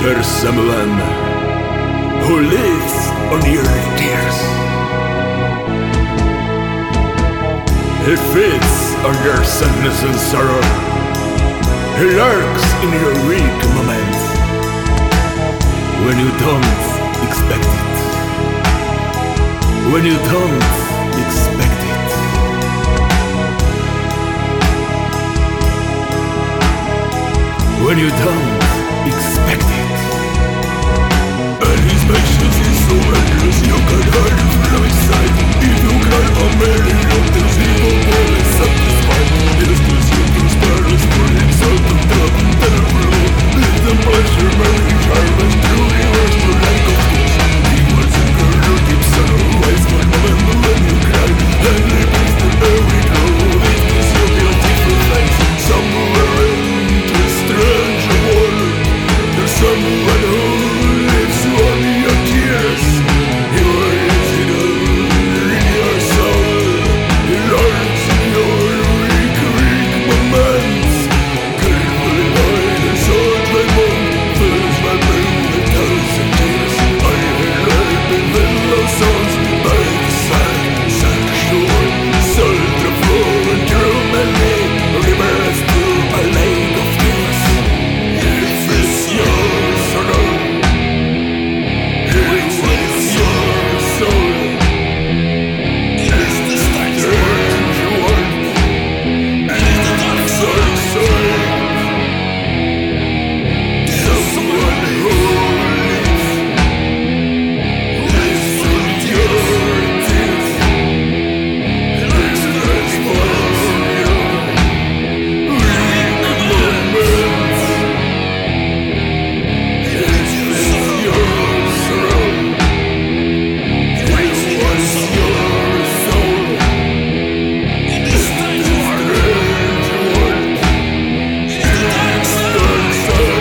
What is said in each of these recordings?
for someone who lives on your tears. He feeds on your sadness and sorrow. He lurks in your weak moments when you don't expect it. When you don't expect it. When you don't expect it. And his patience is so endless, you can hide it from his sight. If you cry for many of this evil world is satisfied. Yes, this is paradise for himself to come and flow. Let them pleasure merry harvest through the rest of life of this. He was a girl who keeps otherwise for November when you cry. And they breathe the every glow. This is your beautiful face. Somewhere in this strange world, there's someone who lives on your tears. You are invisible in your soul. He lurks in your weak moments. Carefully hide his heart by one. Fills my brain with 1,000 tears. I live in willow songs by the sad shore. Sultry flowing through many rivers to a lake of tears. If it's your sorrow, if it's your soul, it's the strange world, and it's the dark side. Someone who lives with your tears. It's strange for you. Weak moments. It's your sorrow. It's your soul. It's the strange world. It's the dark side.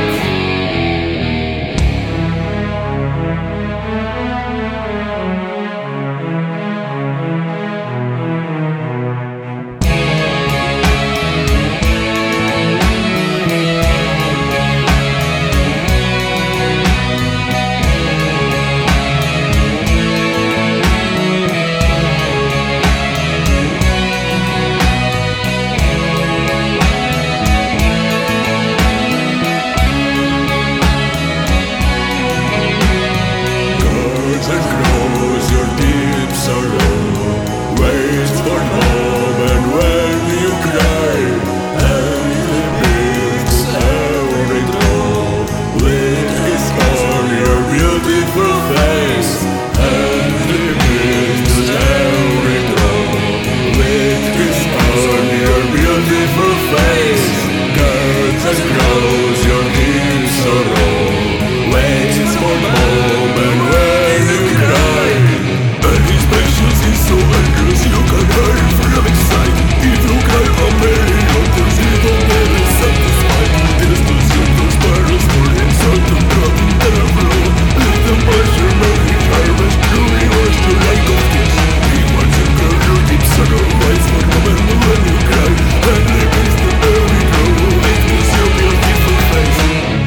Guards and grows your deep sorrow. Waits for moment when you cry. And he builds every glow. With his on your beautiful face. And he builds every glow. With his on your beautiful face. Guards and grows your deep sorrow. Waits for moment when you cry. And his patience is so endless, you can hide from his sight. If you cry for many of those evil men is satisfied. This was your prosperous for himself to come and flow. Let them pleasure merry harvest through the rest to like of this. He wants a girl who keeps otherwise for November when you cry. And they breathe the very glow. This is your beautiful face.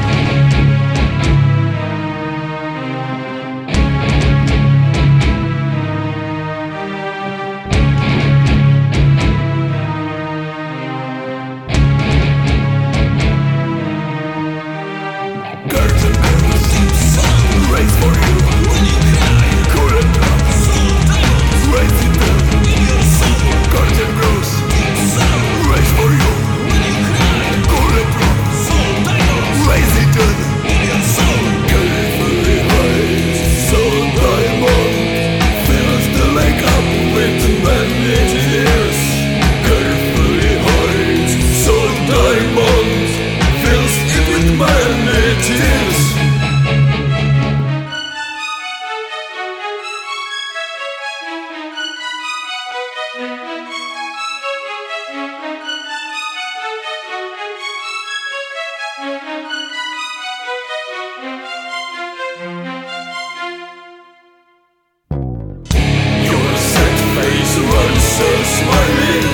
Guards and girls, raise for you when you cry. Cool and drops, raise it up. Guards and girls, raise for you when you cry. Cool and drops, raise it up. Carefully hides, so diamond fills the lake up with many tears. Carefully hides, so diamond fills it with many tears. Your sad face runs so smiling.